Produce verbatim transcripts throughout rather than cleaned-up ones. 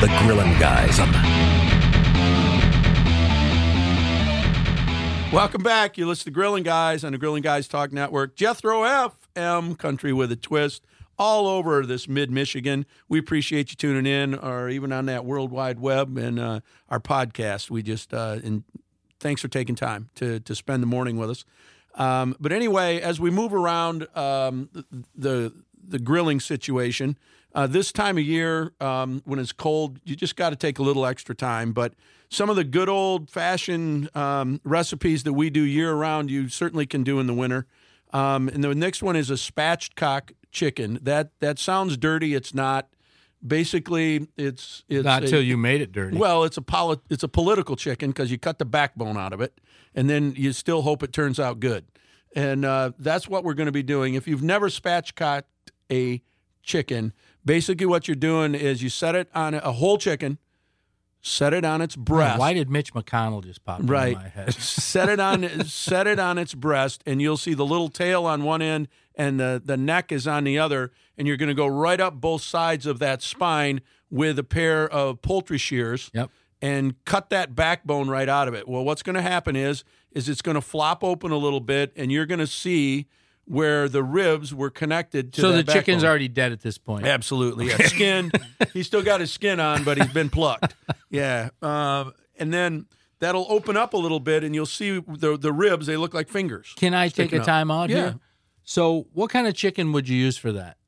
The Grillin' Guys. Welcome back. You listen to Grillin' Guys on the Grillin' Guys Talk Network. Jethro F M, Country with a Twist, all over this mid-Michigan. We appreciate you tuning in, or even on that World Wide Web and uh, our podcast. We just uh, and thanks for taking time to to spend the morning with us. Um, but anyway, as we move around um, the the grilling situation, uh, this time of year um, when it's cold, you just got to take a little extra time. But some of the good old-fashioned um, recipes that we do year-round, you certainly can do in the winter. Um, and the next one is a spatchcock chicken. That that sounds dirty. It's not. Basically, it's it's not a, till you made it dirty. Well, it's a poli- it's a political chicken because you cut the backbone out of it, and then you still hope it turns out good. And uh, that's what we're going to be doing. If you've never spatchcocked a chicken, basically what you're doing is you set it on a, a whole chicken, set it on its breast. Why did Mitch McConnell just pop right. into my head? set it on set it on its breast, and you'll see the little tail on one end and the, the neck is on the other, and you're going to go right up both sides of that spine with a pair of poultry shears. Yep. And cut that backbone right out of it. Well, what's going to happen is is it's going to flop open a little bit, and you're going to see where the ribs were connected to so that the backbone. chicken's already dead at this point. Absolutely, yeah. Skin. He's still got his skin on, but he's been plucked. Yeah, um, and then that'll open up a little bit, and you'll see the the ribs. They look like fingers. Can I take a up. time out Yeah. here? So what kind of chicken would you use for that?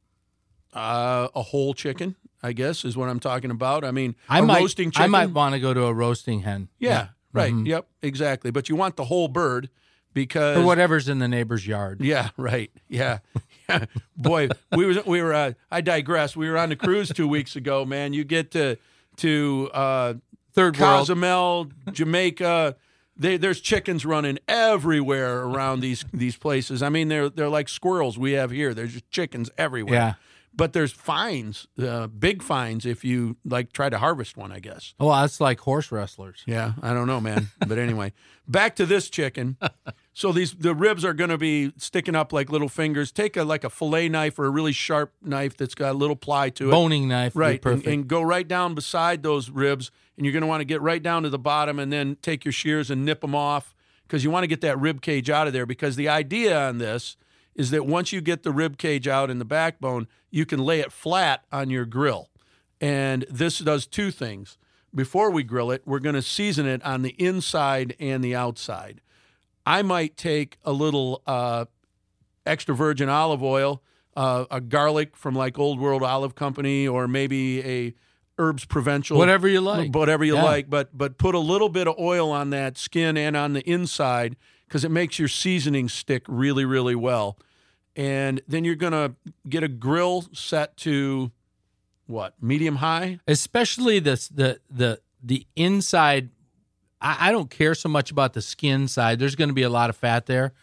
Uh, a whole chicken, I guess, is what I'm talking about. I mean, I a might, roasting chicken. I might want to go to a roasting hen. Yeah, Yeah. right. Mhm. Yep, exactly. But you want the whole bird because Or whatever's in the neighbor's yard. Yeah, right. Yeah. yeah. Boy, we was we were uh, I digress. We were on the cruise two weeks ago, man. You get to to uh Third world. Cozumel, Jamaica. They, there's chickens running everywhere around these these places. I mean, they're they're like squirrels we have here. There's just chickens everywhere. Yeah. But there's fines, uh, big fines if you like try to harvest one, I guess. Oh, that's like horse wrestlers. Yeah, I don't know, man. But anyway, back to this chicken. So these the ribs are going to be sticking up like little fingers. Take a like a fillet knife or a really sharp knife that's got a little ply to it. Boning knife. would be Right, and, perfect. and go right down beside those ribs, and you're going to want to get right down to the bottom and then take your shears and nip them off because you want to get that rib cage out of there because the idea on this is that once you get the rib cage out and the backbone, you can lay it flat on your grill. And this does two things. Before we grill it, we're going to season it on the inside and the outside. I might take a little uh, extra virgin olive oil, uh, a garlic from like Old World Olive Company, or maybe a Herbs Provincial. Whatever you like. Whatever you Yeah. like. But but put a little bit of oil on that skin and on the inside because it makes your seasoning stick really, really well. And then you're going to get a grill set to, what, medium high? Especially this, the the the inside. I, I don't care so much about the skin side. There's going to be a lot of fat there.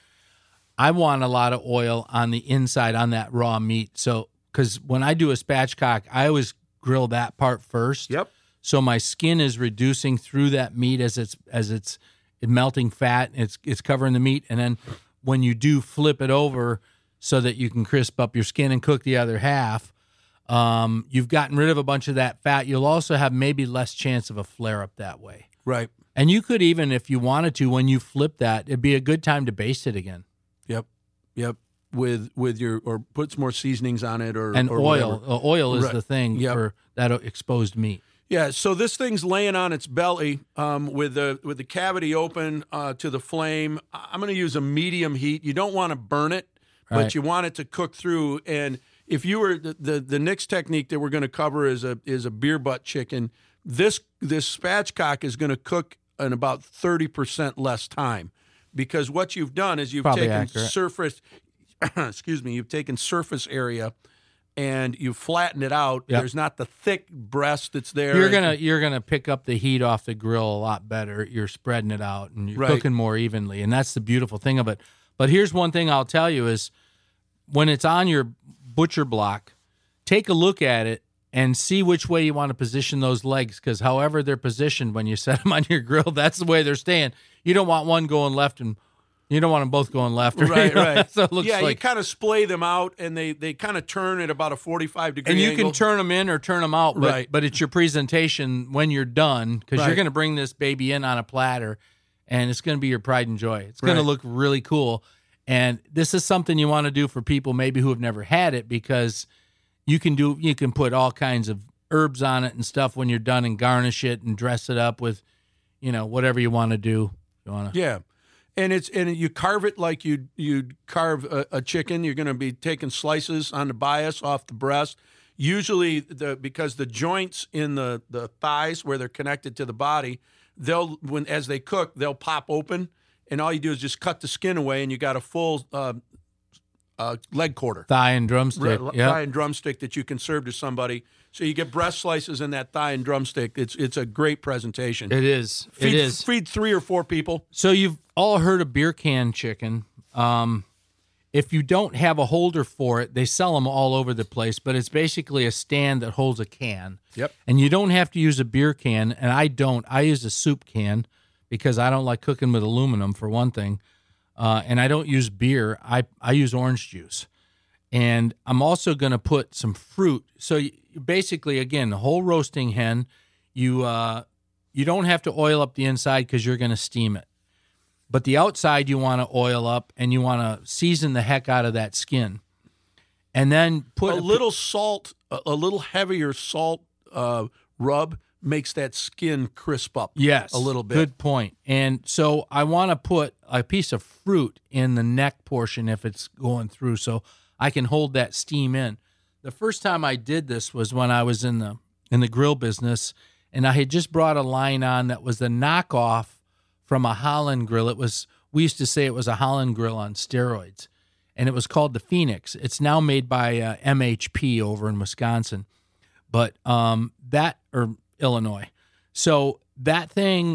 I want a lot of oil on the inside on that raw meat. So, because when I do a spatchcock, I always grill that part first. Yep. So my skin is reducing through that meat as it's as it's melting fat. It's it's covering the meat, and then when you do flip it over so that you can crisp up your skin and cook the other half, um, you've gotten rid of a bunch of that fat. You'll also have maybe less chance of a flare up that way. Right. And you could even, if you wanted to, when you flip that, it'd be a good time to baste it again. Yep. Yep. With with your, or put some more seasonings on it, or And or oil, whatever. uh, oil is Right. the thing Yep. for that exposed meat. Yeah, so this thing's laying on its belly um, with the with the cavity open uh, to the flame. I- I'm going to use a medium heat. You don't want to burn it, but Right. you want it to cook through. And if you were the the, the next technique that we're going to cover is a is a beer butt chicken. This this spatchcock is going to cook in about thirty percent less time because what you've done is you've Probably taken accurate. surface. excuse me. You've taken surface area. And you flatten it out. Yep. There's not the thick breast that's there. You're gonna you're gonna pick up the heat off the grill a lot better. You're spreading it out and you're Right. cooking more evenly, and that's the beautiful thing of it. But here's one thing I'll tell you is when it's on your butcher block, take a look at it and see which way you want to position those legs, because however they're positioned when you set them on your grill, that's the way they're staying. You don't want one going left and You don't want them both going left, or, Right, you know, right. So it looks yeah, like, you kind of splay them out, and they, they kind of turn at about a forty-five degree and you angle. can turn them in or turn them out, but, Right. but it's your presentation when you're done, because Right. you're going to bring this baby in on a platter, and it's going to be your pride and joy. It's going Right. to look really cool, and this is something you want to do for people maybe who have never had it, because you can do you can put all kinds of herbs on it and stuff when you're done, and garnish it and dress it up with, you know, whatever you want to do. You want to, Yeah. And it's and you carve it like you you'd carve a, a chicken. You're going to be taking slices on the bias off the breast. Usually, the because the joints in the, the thighs where they're connected to the body, they'll when as they cook they'll pop open, and all you do is just cut the skin away, and you got a full uh, uh, leg quarter, thigh and drumstick. Right, Yeah, thigh and drumstick that you can serve to somebody. So you get breast slices in that thigh and drumstick. It's it's a great presentation. it is. feed, it is. Feed three or four people. So you've all heard of beer can chicken. Um, if you don't have a holder for it, they sell them all over the place, but it's basically a stand that holds a can. Yep. And you don't have to use a beer can, and I don't. I use a soup can because I don't like cooking with aluminum, for one thing. Uh, and I don't use beer. I, I use orange juice. And I'm also going to put some fruit. So you, basically, again, the whole roasting hen, you uh, you don't have to oil up the inside because you're going to steam it. But the outside you want to oil up, and you want to season the heck out of that skin. And then put a little salt, a, a little heavier salt uh, rub makes that skin crisp up. Yes, a little bit. Good point. And so I want to put a piece of fruit in the neck portion if it's going through, so I can hold that steam in. The first time I did this was when I was in the in the grill business, and I had just brought a line on that was the knockoff from a Holland grill. It was we used to say it was a Holland grill on steroids, and it was called the Phoenix. It's now made by uh, M H P over in Wisconsin, but um, that or Illinois. So that thing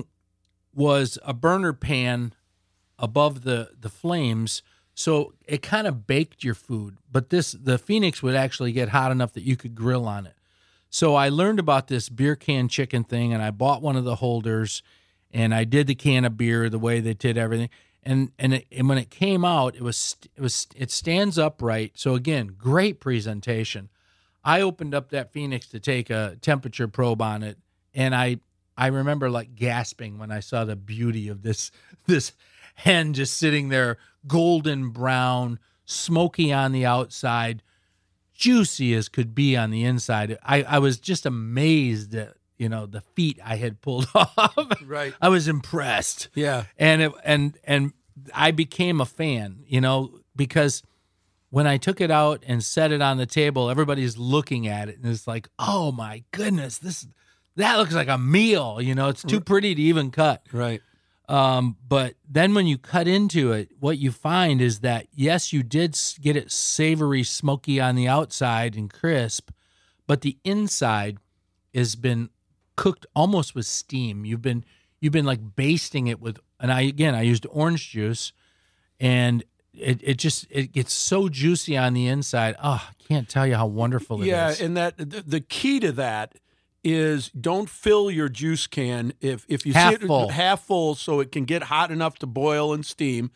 was a burner pan above the the flames. So it kind of baked your food, but this the Phoenix would actually get hot enough that you could grill on it. So I learned about this beer can chicken thing, and I bought one of the holders, and I did the can of beer the way they did everything. And and, it, and when it came out, it was it was it stands upright. So again, great presentation. I opened up that Phoenix to take a temperature probe on it, and I I remember like gasping when I saw the beauty of this this hen just sitting there, golden brown, smoky on the outside, juicy as could be on the inside. I, I was just amazed at, you know, the feet I had pulled off. Right. I was impressed. Yeah. And it, and and I became a fan, you know, because when I took it out and set it on the table, everybody's looking at it and it's like, oh my goodness, this that looks like a meal. You know, it's too pretty to even cut. Right. Um, but then when you cut into it, what you find is that, yes, you did get it savory, smoky on the outside and crisp, but the inside has been cooked almost with steam. You've been you've been like basting it with, and I again I used orange juice, and it it just it gets so juicy on the inside. Oh, I can't tell you how wonderful it yeah, is. and that the, the key to that is don't fill your juice can if if you Half see it full. half full, so it can get hot enough to boil and steam.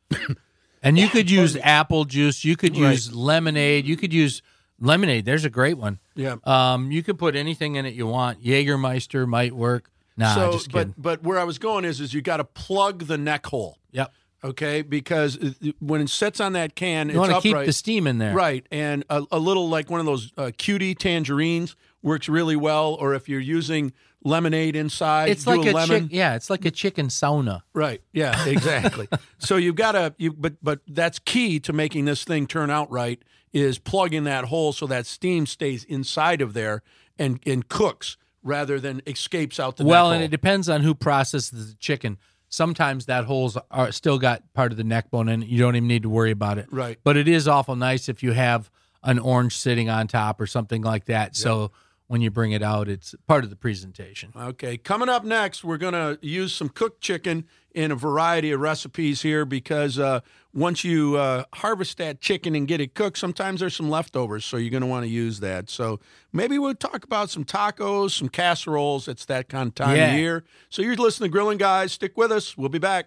And you could use apple juice. You could Right. use lemonade. You could use lemonade. There's a great one. Yeah. Um, you could put anything in it you want. Jägermeister might work. Nah, so, just kidding. but but where I was going is is you got to plug the neck hole. Yep. Okay, because it- when it sits on that can, You it's want to keep upright. the steam in there. Right, and a, a little like one of those uh, cutie tangerines works really well. Or if you're using lemonade inside, It's do like a a lemon. chick, yeah, it's like a chicken sauna. Right. Yeah. Exactly. So you've got to you, but but that's key to making this thing turn out right is plugging that hole so that steam stays inside of there and and cooks rather than escapes out the Well, neck and hole. it depends on who processes the chicken. Sometimes that hole's are still got part of the neck bone in it. You don't even need to worry about it. Right. But it is awful nice if you have an orange sitting on top or something like that. So when you bring it out, it's part of the presentation. Okay, coming up next, we're going to use some cooked chicken in a variety of recipes here because uh, once you uh, harvest that chicken and get it cooked, sometimes there's some leftovers, so you're going to want to use that. So maybe we'll talk about some tacos, some casseroles. It's that kind of time Yeah. of year. So you're listening to Grilling Guys. Stick with us. We'll be back.